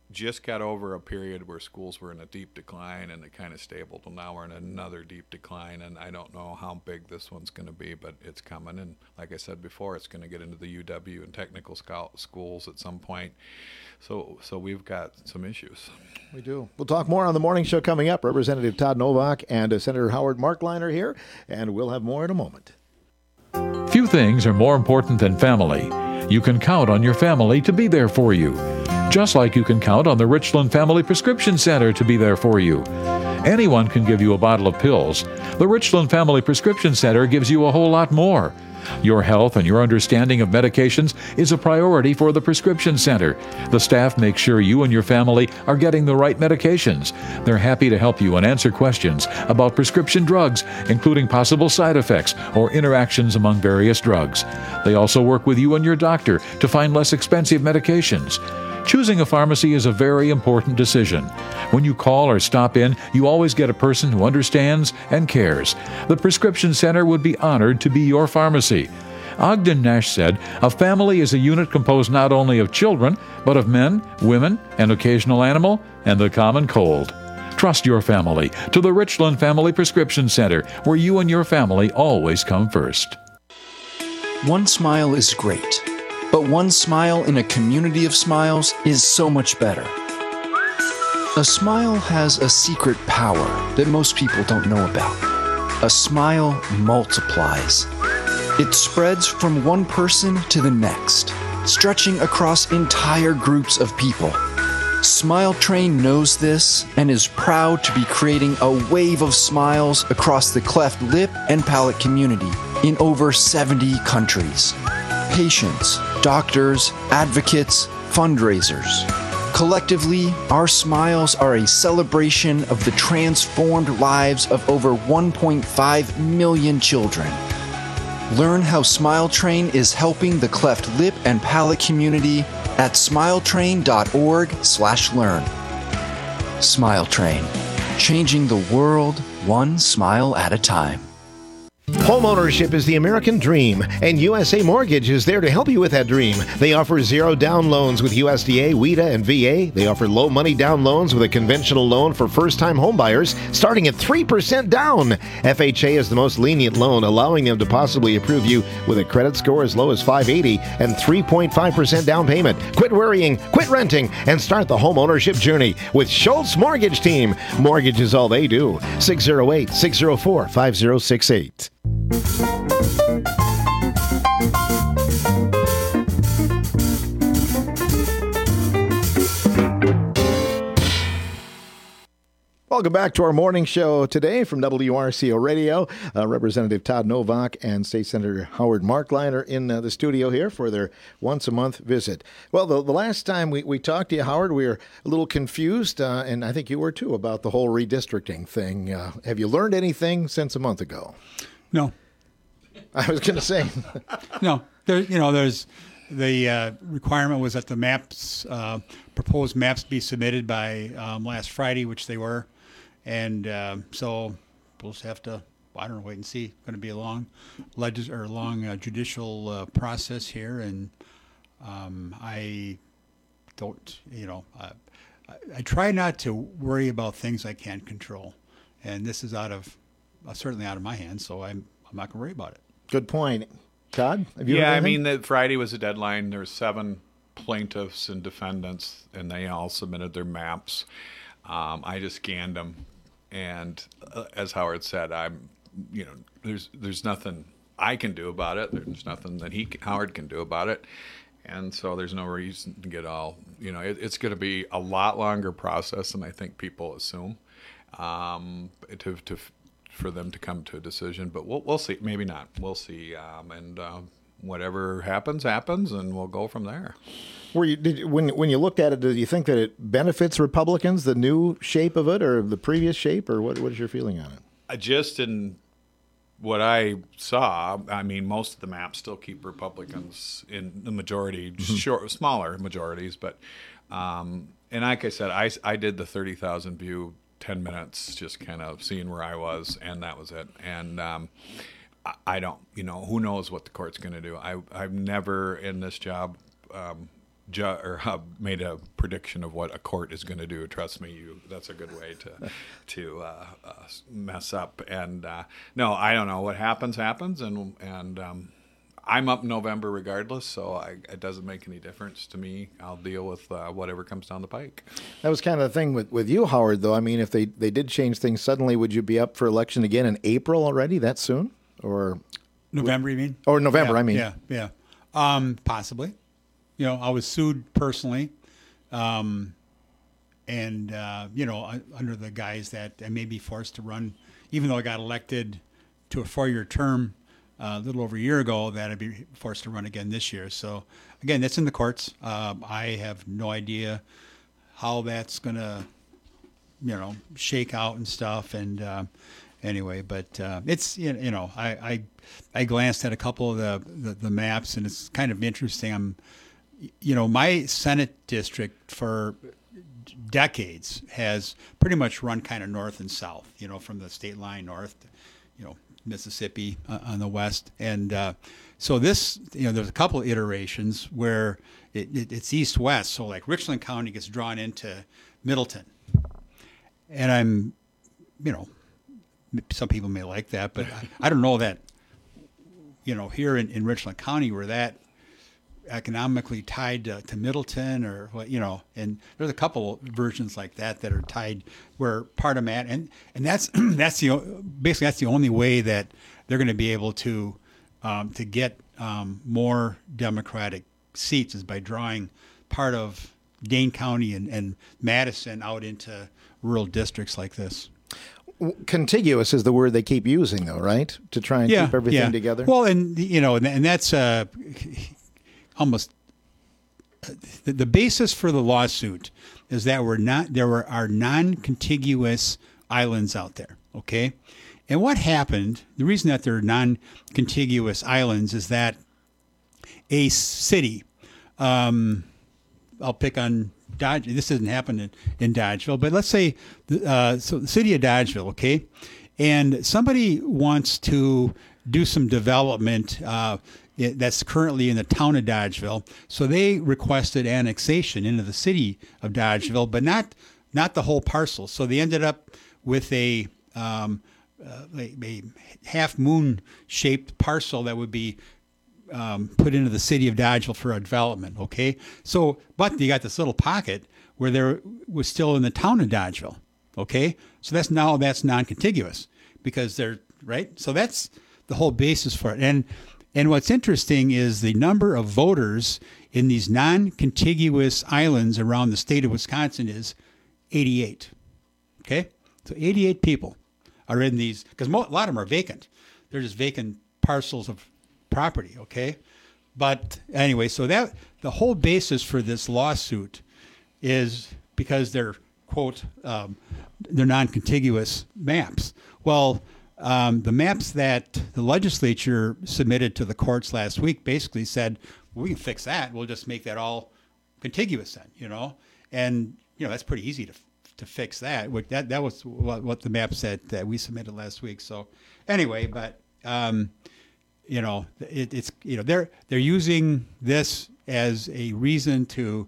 just got over a period where schools were in a deep decline, and it kind of stabled. Well, now we're in another deep decline, and I don't know how big this one's going to be, but it's coming. And like I said before, it's going to get into the U W and technical scout schools at some point. So, so we've got some issues. We do. We'll talk more on the morning show coming up. Representative Todd Novak and uh, Senator Howard Markleiner here, and we'll have more in a moment. Few things are more important than family. You can count on your family to be there for you, just like you can count on the Richland Family Prescription Center to be there for you. Anyone can give you a bottle of pills. The Richland Family Prescription Center gives you a whole lot more. Your health and your understanding of medications is a priority for the Prescription Center. The staff makes sure you and your family are getting the right medications. They're happy to help you and answer questions about prescription drugs, including possible side effects or interactions among various drugs. They also work with you and your doctor to find less expensive medications. Choosing a pharmacy is a very important decision. When you call or stop in, you always get a person who understands and cares. The Prescription Center would be honored to be your pharmacy. Ogden Nash said, "A family is a unit composed not only of children, but of men, women, an occasional animal, and the common cold." Trust your family to the Richland Family Prescription Center, where you and your family always come first. One smile is great, but one smile in a community of smiles is so much better. A smile has a secret power that most people don't know about. A smile multiplies. It spreads from one person to the next, stretching across entire groups of people. Smile Train knows this and is proud to be creating a wave of smiles across the cleft lip and palate community in over seventy countries. Patients, doctors, advocates, fundraisers. Collectively, our smiles are a celebration of the transformed lives of over one point five million children. Learn how Smile Train is helping the cleft lip and palate community at smiletrain.org slash learn. Smile Train, changing the world one smile at a time. Homeownership is the American dream, and U S A Mortgage is there to help you with that dream. They offer zero down loans with U S D A, W I D A, and V A. They offer low money down loans with a conventional loan for first-time homebuyers, starting at three percent down. F H A is the most lenient loan, allowing them to possibly approve you with a credit score as low as five eighty and three point five percent down payment. Quit worrying, quit renting, and start the home ownership journey with Schultz Mortgage Team. Mortgage is all they do. six oh eight, six oh four, five oh six eight. Welcome back to our morning show today from W R C O Radio. Uh, Representative Todd Novak and State Senator Howard Markleiner in uh, the studio here for their once-a-month visit. Well, the, the last time we, we talked to you, Howard, we were a little confused, uh, and I think you were too, about the whole redistricting thing. Uh, have you learned anything since a month ago? No. I was going to say. No. There, you know, there's the uh, requirement was that the maps, uh, proposed maps be submitted by um, last Friday, which they were. And uh, so we'll just have to, I don't know, wait and see. It's going to be a long, legis- or long uh, judicial uh, process here. And um, I don't, you know, I, I try not to worry about things I can't control. And this is out of, uh, certainly out of my hands, so I'm, I'm not going to worry about it. Good point. Todd, have you Yeah, I mean, the Friday was the deadline. There were seven plaintiffs and defendants, and they all submitted their maps. Um, I just scanned them, and uh, as Howard said, I'm, you know, there's there's nothing I can do about it. There's nothing that he Howard can do about it, and so there's no reason to get all, you know, it, it's going to be a lot longer process than I think people assume, um, to to for them to come to a decision. But we'll we'll see. Maybe not. We'll see. Um, and uh, whatever happens, happens, and we'll go from there. Were you, did, when when you looked at it, do you think that it benefits Republicans, the new shape of it, or the previous shape, or what? What is your feeling on it? Uh, just in what I saw, I mean, most of the maps still keep Republicans in the majority, mm-hmm. short, smaller majorities. But um, and like I said, I, I did the thirty thousand view, ten minutes, just kind of seeing where I was, and that was it. And um, I, I don't, you know, who knows what the court's going to do? I I've never in this job. Um, ju- or uh, made a prediction of what a court is going to do. Trust me, you that's a good way to to uh, uh, mess up. And uh, no, I don't know what happens happens, and and um, I'm up in November regardless, so I, it doesn't make any difference to me. I'll deal with uh, whatever comes down the pike. That was kind of the thing with, with you, Howard, though. I mean, if they, they did change things suddenly, would you be up for election again in April already, that soon? Or November, you mean? Or November, yeah, I mean. Yeah, yeah. Um, possibly. You know, I was sued personally. Um, and, uh, you know, under the guise that I may be forced to run, even though I got elected to a four-year term Uh, a little over a year ago, that I'd be forced to run again this year. So, again, that's in the courts. Um, I have no idea how that's going to, you know, shake out and stuff. And uh, anyway, but uh, it's, you know, I, I I glanced at a couple of the, the, the maps, and it's kind of interesting. I'm, you know, my Senate district for decades has pretty much run kind of north and south, you know, from the state line north, you know, Mississippi uh, on the west. And uh, so this, you know, there's a couple of iterations where it, it, it's east-west. So like Richland County gets drawn into Middleton. And I'm, you know, some people may like that, but I, I don't know that, you know, here in, in Richland County we're that economically tied to, to Middleton or what, you know, and there's a couple versions like that that are tied where part of Matt, and, and that's, that's the, basically that's the only way that they're going to be able to, um, to get um, more Democratic seats is by drawing part of Dane County and, and Madison out into rural districts like this. Contiguous is the word they keep using, though, right? To try and yeah, keep everything yeah. together. Well, and, you know, and, and that's, uh, almost the, the basis for the lawsuit is that we're not there were are non-contiguous islands out there, okay? And what happened, the reason that there are non-contiguous islands is that a city, um, I'll pick on Dodge, this doesn't happen in, in Dodgeville, but let's say, uh, so the city of Dodgeville, okay? And somebody wants to do some development uh, that's currently in the town of Dodgeville. So they requested annexation into the city of Dodgeville, but not not the whole parcel. So they ended up with a, um, uh, a, a half moon shaped parcel that would be um, put into the city of Dodgeville for a development. Okay. So, but you got this little pocket where there was still in the town of Dodgeville. Okay. So that's now that's non-contiguous because they're right. So that's the whole basis for it. And And what's interesting is the number of voters in these non-contiguous islands around the state of Wisconsin is eighty-eight. Okay? So eighty-eight people are in these, because a lot of them are vacant. They're just vacant parcels of property, okay? But anyway, so that the whole basis for this lawsuit is because they're, quote, um, they're non-contiguous maps. Well, Um, the maps that the legislature submitted to the courts last week basically said, well, we can fix that. We'll just make that all contiguous then, you know? And, you know, that's pretty easy to to fix that. That that was what, what the map said that we submitted last week. So anyway, but, um, you know, it, it's, you know, they're, they're using this as a reason to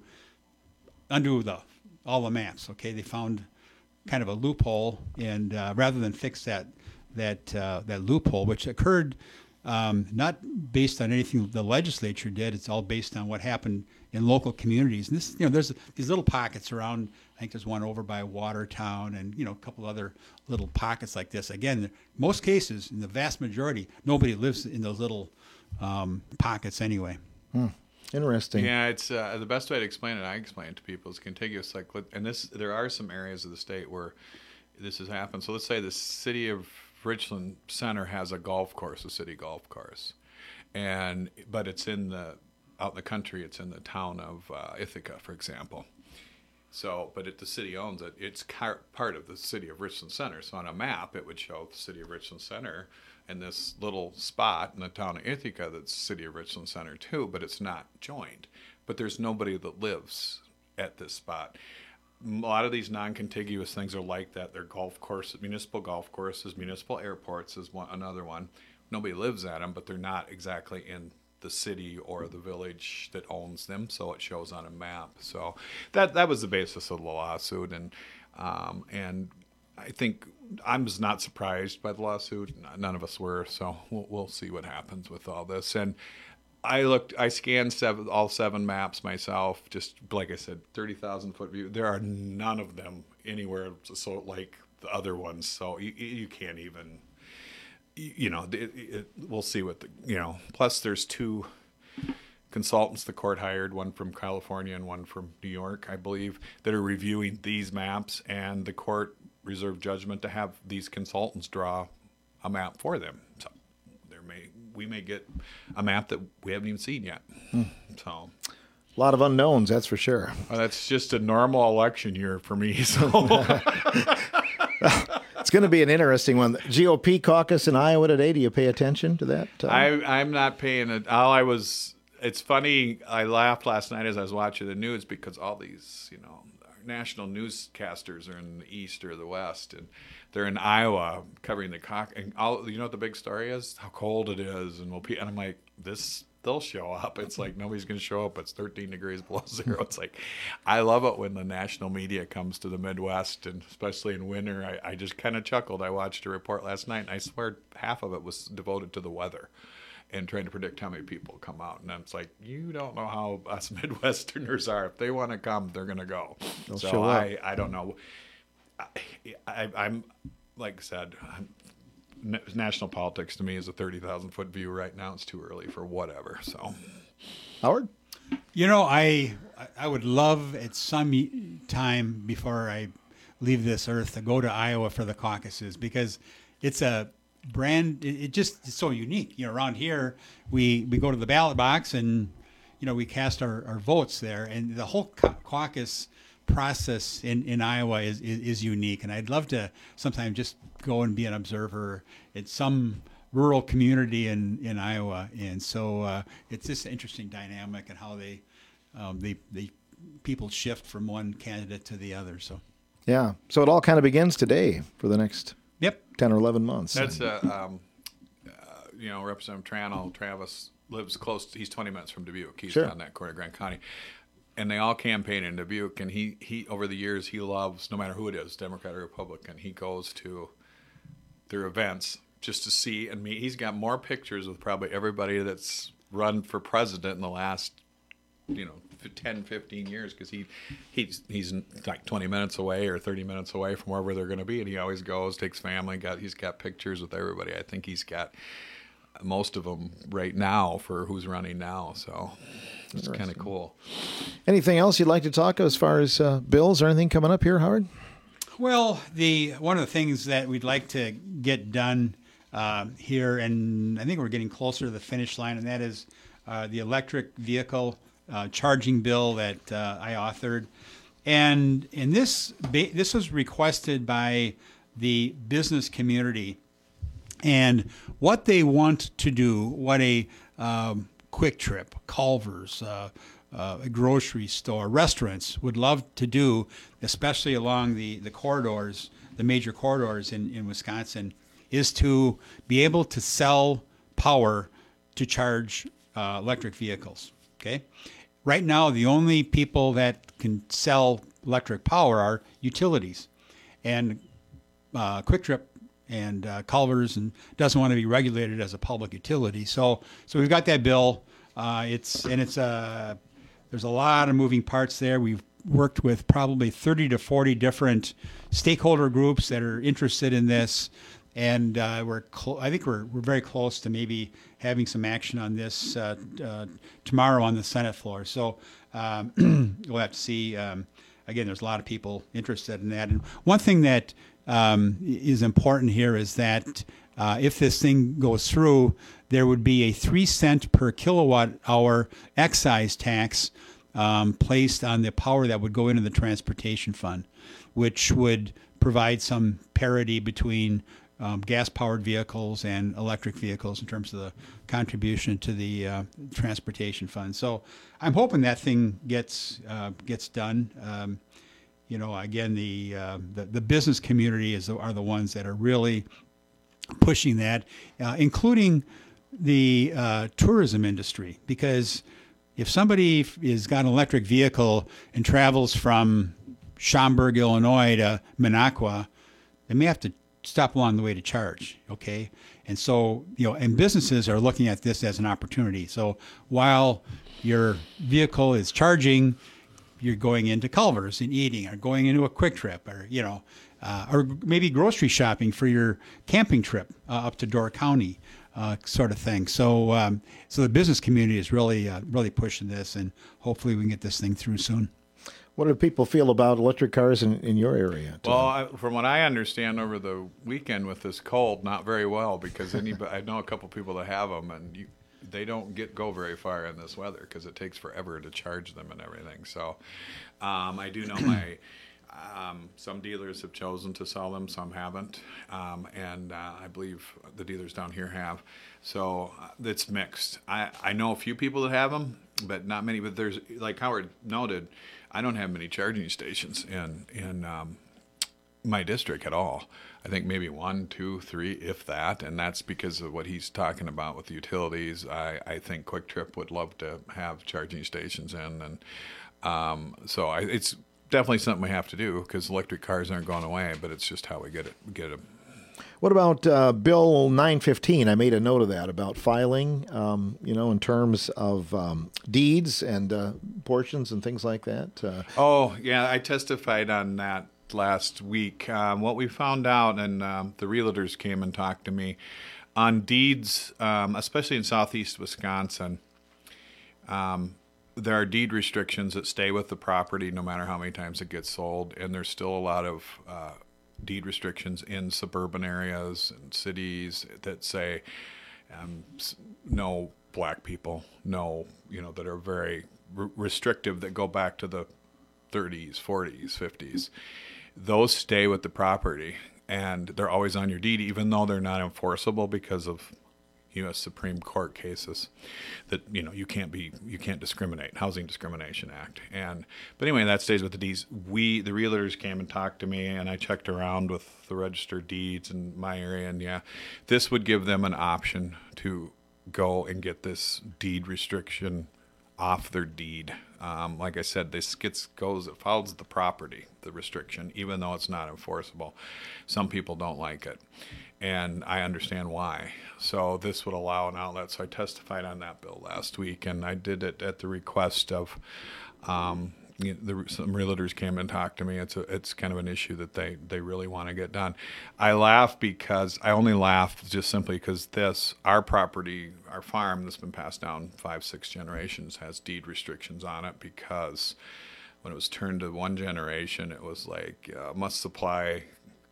undo the all the maps, okay? They found kind of a loophole, and uh, rather than fix that, that uh, that loophole, which occurred um, not based on anything the legislature did. It's all based on what happened in local communities. And this, you know, there's these little pockets around. I think there's one over by Watertown, and you know, a couple other little pockets like this. Again, in most cases, in the vast majority, nobody lives in those little um, pockets anyway. Hmm. Interesting. Yeah, it's uh, the best way to explain it. I explain it to people is contiguous. Like, and this, there are some areas of the state where this has happened. So let's say the city of Richland Center has a golf course, a city golf course, and but it's in the out in the country. It's in the town of uh, Ithaca, for example. So, but it, the city owns it. It's car- part of the city of Richland Center. So on a map, it would show the city of Richland Center and this little spot in the town of Ithaca that's city of Richland Center too. But it's not joined. But there's nobody that lives at this spot. A lot of these non-contiguous things are like that. They're golf courses, municipal golf courses, municipal airports is one, another one. Nobody lives at them, but they're not exactly in the city or the village that owns them, so it shows on a map. So that that was the basis of the lawsuit, and um, and I think I was not surprised by the lawsuit. None of us were, so we'll, we'll see what happens with all this. And I looked, I scanned seven, all seven maps myself, just like I said, thirty thousand foot view. There are none of them anywhere so like the other ones, so you, you can't even, you know, it, it, we'll see what the, you know, plus there's two consultants the court hired, one from California and one from New York, I believe, that are reviewing these maps, and the court reserved judgment to have these consultants draw a map for them. So there may we may get a map that we haven't even seen yet. Hmm. So a lot of unknowns, that's for sure. Well, that's just a normal election year for me. So it's going to be an interesting one. G O P caucus in Iowa today. Do you pay attention to that? Uh, I I'm not paying it. All I was. It's funny. I laughed last night as I was watching the news because all these, you know, national newscasters are in the East or the West, and they're in Iowa covering the cock. And all, you know what the big story is? How cold it is, and we'll. And I'm like, this. They'll show up. It's like nobody's going to show up. It's thirteen degrees below zero. It's like, I love it when the national media comes to the Midwest, and especially in winter. I, I just kind of chuckled. I watched a report last night, and I swear half of it was devoted to the weather and trying to predict how many people come out. And it's like, you don't know how us Midwesterners are. If they want to come, they're going to go. They'll so show I, up. I don't know. I, I, I'm, like I said, I'm, national politics to me is a thirty thousand foot view right now. It's too early for whatever. So, Howard? You know, I I would love at some time before I leave this earth to go to Iowa for the caucuses, because it's a brand, it, it just is so unique. You know, around here, we, we go to the ballot box and, you know, we cast our, our votes there. And the whole ca- caucus process in, in Iowa is, is, is unique. And I'd love to sometime just go and be an observer in some rural community in, in Iowa. And so uh, it's just an interesting dynamic and how they, um, they, they people shift from one candidate to the other. So, yeah. So it all kind of begins today for the next yep. ten or eleven months. That's, uh, um, uh, you know, Representative Tranel, Travis lives close. To, he's twenty minutes from Dubuque. He's Sure. down that corner of Grant County. And they all campaign in Dubuque. And he, he, over the years, he loves, no matter who it is, Democrat or Republican, he goes to their events just to see and meet. He's got more pictures with probably everybody that's run for president in the last, you know, ten, fifteen years, because he, he's he's like twenty minutes away or thirty minutes away from wherever they're going to be, and he always goes, takes family. Got he's got pictures with everybody. I think he's got most of them right now for who's running now. So it's kind of cool. Anything else you'd like to talk as far as uh, bills or anything coming up here, Howard? Well, the one of the things that we'd like to get done uh, here, and I think we're getting closer to the finish line, and that is uh, the electric vehicle uh, charging bill that uh, I authored. And in this, this was requested by the business community, and what they want to do, what a um, Quick Trip, Culver's, uh, uh, a grocery store, restaurants would love to do, especially along the, the corridors, the major corridors in, in Wisconsin, is to be able to sell power to charge uh, electric vehicles. Okay, right now the only people that can sell electric power are utilities, and uh, Quick Trip and uh, Culver's and doesn't want to be regulated as a public utility. So, so we've got that bill. Uh, it's and it's a uh, there's a lot of moving parts there. We've worked with probably thirty to forty different stakeholder groups that are interested in this, and uh, we're cl- I think we're we're very close to maybe having some action on this uh, uh, tomorrow on the Senate floor. So um, we'll have to see. Um, again, there's a lot of people interested in that, and one thing that um, is important here is that uh, if this thing goes through, there would be a three cent per kilowatt hour excise tax um, placed on the power that would go into the transportation fund, which would provide some parity between um, gas-powered vehicles and electric vehicles in terms of the contribution to the uh, transportation fund. So I'm hoping that thing gets uh, gets done. Um, you know, again, the, uh, the the business community is are the ones that are really pushing that, uh, including the uh, tourism industry, because if somebody f- is got an electric vehicle and travels from Schaumburg, Illinois to Minocqua, they may have to stop along the way to charge, okay? And so, you know, and businesses are looking at this as an opportunity. So while your vehicle is charging, you're going into Culver's and eating, or going into a Quick Trip, or, you know, uh, or maybe grocery shopping for your camping trip uh, up to Door County, uh, sort of thing. So, um, so the business community is really, uh, really pushing this, and hopefully we can get this thing through soon. What do people feel about electric cars in, in your area, Tom? Well, I, from what I understand over the weekend with this cold, not very well, because anybody, I know a couple people that have them, and you, they don't get go very far in this weather because it takes forever to charge them and everything. So um, I do know my um, some dealers have chosen to sell them, some haven't, um, and uh, I believe the dealers down here have. So uh, it's mixed. I, I know a few people that have them, but not many. But there's, like Howard noted, I don't have many charging stations in in um, my district at all. I think maybe one, two, three, if that, and that's because of what he's talking about with the utilities. I, I think Quick Trip would love to have charging stations in, and um, so I, it's definitely something we have to do, because electric cars aren't going away, but it's just how we get it, get them. What about uh, Bill nine fifteen? I made a note of that about filing, um, you know, in terms of um, deeds and uh, portions and things like that. Uh, oh, yeah, I testified on that last week. Um, what we found out, and um, the realtors came and talked to me, on deeds, um, especially in southeast Wisconsin, um, there are deed restrictions that stay with the property no matter how many times it gets sold, and there's still a lot of uh, deed restrictions in suburban areas and cities that say um, no black people, no, you know, that are very r- restrictive, that go back to the thirties, forties, fifties. Those stay with the property, and they're always on your deed, even though they're not enforceable because of U S Supreme Court cases that, you know, you can't be, you can't discriminate, Housing Discrimination Act. And, but anyway, that stays with the deeds. We, the realtors came and talked to me, and I checked around with the registered deeds in my area, and yeah, this would give them an option to go and get this deed restriction off their deed. Um, like I said, this gets goes, it follows the property, the restriction, even though it's not enforceable. Some people don't like it, and I understand why. So this would allow an outlet. So I testified on that bill last week, and I did it at the request of um, you know, the, some realtors came and talked to me. It's a, it's kind of an issue that they, they really want to get done. I laugh because I only laugh just simply because this, our property, our farm that's been passed down five, six generations has deed restrictions on it, because when it was turned to one generation, it was like uh, must supply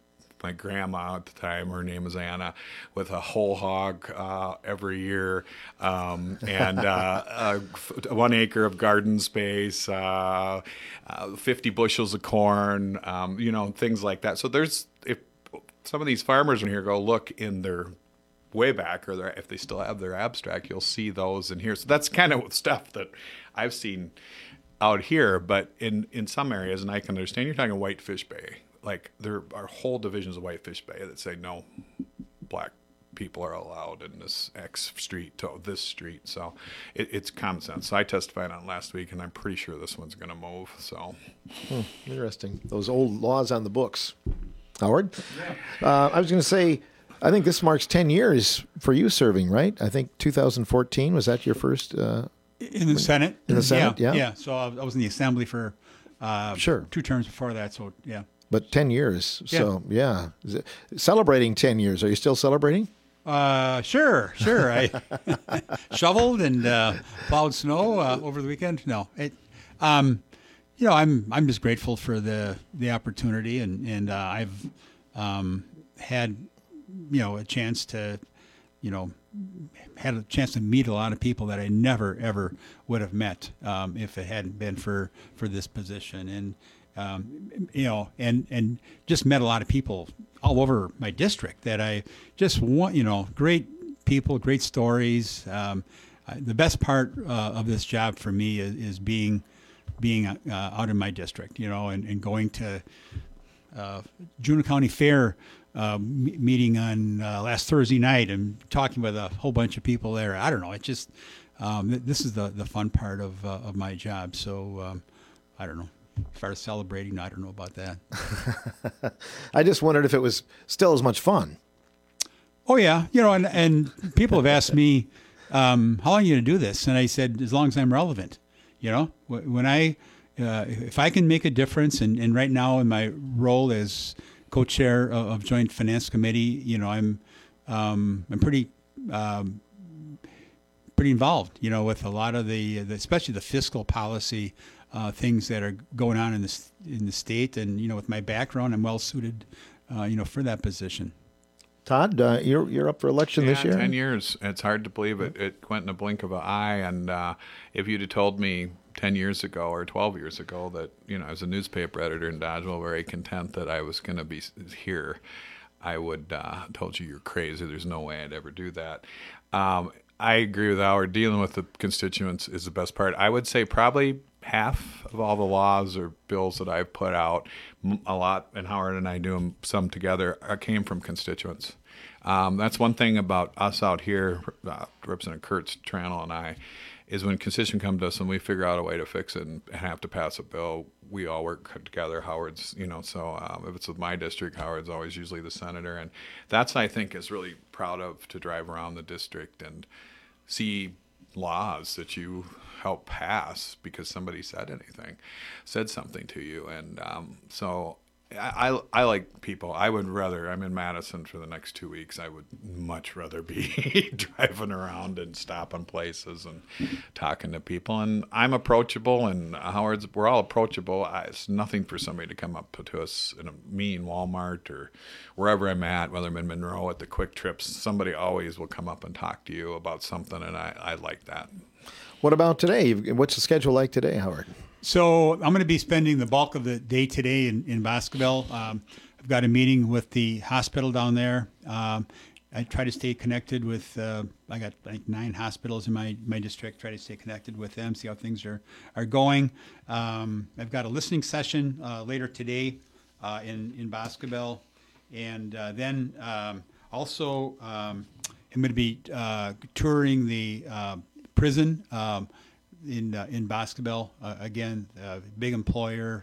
my grandma at the time, her name was Anna, with a whole hog uh, every year, um, and uh, uh, one acre of garden space, uh, uh, fifty bushels of corn, um, you know, things like that. So there's, if some of these farmers in here go look in their way back, or their, if they still have their abstract, you'll see those in here. So that's kind of stuff that I've seen out here, but in, in some areas, and I can understand, you're talking Whitefish Bay. Like, there are whole divisions of Whitefish Bay that say no black people are allowed in this X street to this street. So it, it's common sense. So I testified on it last week, and I'm pretty sure this one's going to move. So hmm, interesting. Those old laws on the books. Howard? Yeah. Uh, I was going to say, I think this marks ten years for you serving, right? I think two thousand fourteen, was that your first? Uh, in the Senate? In the Senate, yeah. Yeah, yeah. So I was in the Assembly for uh, sure. two terms before that, so yeah. But ten years, so yeah. yeah. Celebrating ten years. Are you still celebrating? Uh, sure, sure. I shoveled and uh, plowed snow uh, over the weekend. No, it, um, you know, I'm I'm just grateful for the the opportunity, and and uh, I've um, had, you know, a chance to, you know, had a chance to meet a lot of people that I never ever would have met um, if it hadn't been for for this position. And Um, you know, and, and just met a lot of people all over my district that I just want, you know, great people, great stories. Um, uh, the best part uh, of this job for me is, is being, being uh, out in my district, you know, and, and going to uh, Juneau County Fair uh, m- meeting on uh, last Thursday night and talking with a whole bunch of people there. I don't know. It just um, th- this is the, the fun part of uh, of my job. So um, I don't know. As far as celebrating, I don't know about that. I just wondered if it was still as much fun. Oh yeah, you know, and and people have asked me, um, how long are you going to do this? And I said, as long as I'm relevant. You know, when I, uh, if I can make a difference, and, and right now in my role as co-chair of, of Joint Finance Committee, you know, I'm, um, I'm pretty, um, pretty involved. You know, with a lot of the, the especially the fiscal policy uh, things that are going on in the in the state, and you know, with my background, I'm well suited, uh, you know, for that position. Todd, uh, you're you're up for election yeah, this year? ten years. It's hard to believe it. It went in a blink of an eye. And uh, if you'd have told me ten years ago or twelve years ago that, you know, as a newspaper editor in Dodgeville, very content that I was going to be here, I would uh, told you you're crazy. There's no way I'd ever do that. Um, I agree with Howard. Dealing with the constituents is the best part. I would say probably half of all the laws or bills that I've put out, a lot, and Howard and I do them some together, came from constituents. Um, that's one thing about us out here, uh, Representative Kurtz, Tranel, and I, is when constituents come to us and we figure out a way to fix it and have to pass a bill, we all work together. Howard's, you know, so um, if it's with my district, Howard's always usually the senator. And that's, I think, is really proud of, to drive around the district and see laws that you help pass because somebody said anything, said something to you. And um, so I, I, I like people. I would rather, I'm in Madison for the next two weeks. I would much rather be driving around and stopping places and talking to people. And I'm approachable, and Howard's, we're all approachable. I, it's nothing for somebody to come up to us in a mean Walmart or wherever I'm at, whether I'm in Monroe at the Quick Trips. Somebody always will come up and talk to you about something, and I, I like that. What about today? What's the schedule like today, Howard? So I'm going to be spending the bulk of the day today in, in Boscoville. Um, I've got a meeting with the hospital down there. Um, I try to stay connected with, uh, I got like nine hospitals in my, my district, try to stay connected with them, see how things are, are going. Um, I've got a listening session uh, later today uh, in, in Boscoville. And uh, then um, also um, I'm going to be uh, touring the uh, prison um, in uh, in Boscoville. Uh, again, uh, big employer,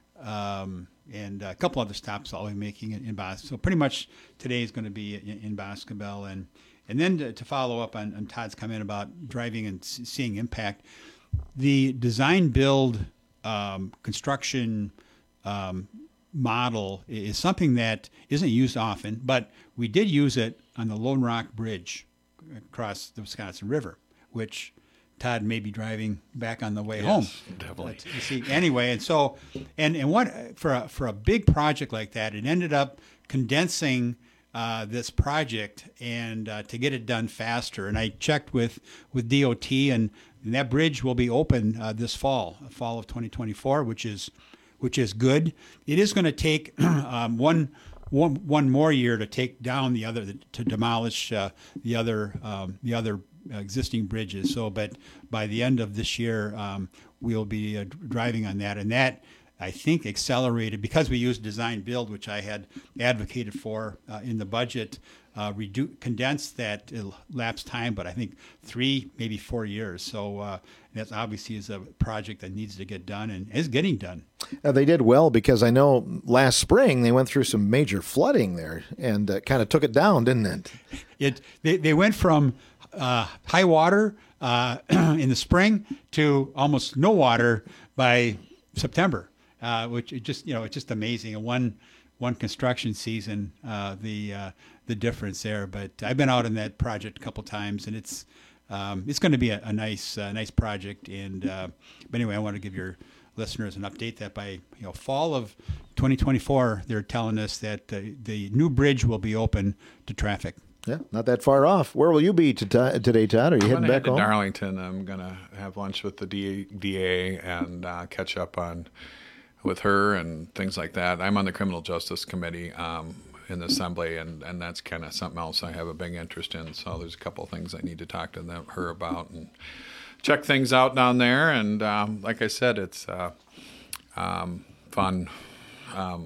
um, and a couple other stops I'll be making in, in Boscoville. So pretty much today is going to be in, in Boscoville. And and then to, to follow up on, on Todd's comment about driving and s- seeing impact, the design build um, construction um, model is something that isn't used often, but we did use it on the Lone Rock Bridge across the Wisconsin River, which Todd may be driving back on the way yes, home. Definitely. But, you see, anyway, and so, and and what for a, for a big project like that, it ended up condensing uh, this project and uh, to get it done faster. And I checked with with D O T, and, and that bridge will be open uh, this fall, fall of twenty twenty-four, which is which is good. It is going to take um, one. One, one more year to take down the other, to demolish uh, the other, um, the other existing bridges. So, but by the end of this year, um, we'll be uh, driving on that, and that I think accelerated because we used design build, which I had advocated for uh, in the budget. Uh, redu- condensed that elapsed time, but I think three, maybe four years. So uh, that obviously is a project that needs to get done and is getting done. Uh, they did well because I know last spring they went through some major flooding there and uh, kind of took it down, didn't it? It they, they went from uh, high water uh, in the spring to almost no water by September, uh, which it just you know it's just amazing. And one one construction season, uh, the uh, the difference there. But I've been out on that project a couple times, and it's um, it's going to be a, a nice uh, nice project. And uh, but anyway, I want to give your listeners an update that by you know fall of twenty twenty-four, they're telling us that uh, the new bridge will be open to traffic. Yeah, not that far off. Where will you be to t- today, Todd? Are you I'm heading back head to home? Darlington. I'm going to have lunch with the D A and uh, catch up on with her and things like that. I'm on the Criminal Justice Committee um, in the Assembly, and, and that's kind of something else I have a big interest in. So there's a couple of things I need to talk to them, her about and check things out down there. And um, like I said, it's uh, um, fun. Um,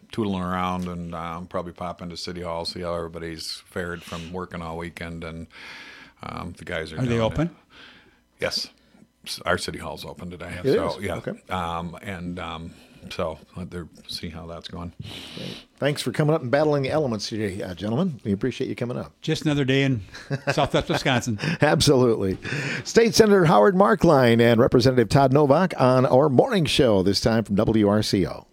tootling around and um, probably pop into City Hall, see how everybody's fared from working all weekend. And um, the guys are. Are they open? It. Yes, our City Hall's open today. It so is? yeah, Okay. um, and um, so they're see how that's going. Great. Thanks for coming up and battling the elements today, uh, gentlemen. We appreciate you coming up. Just another day in Southwest Wisconsin. Absolutely. State Senator Howard Markline and Representative Todd Novak on our morning show, this time from W R C O.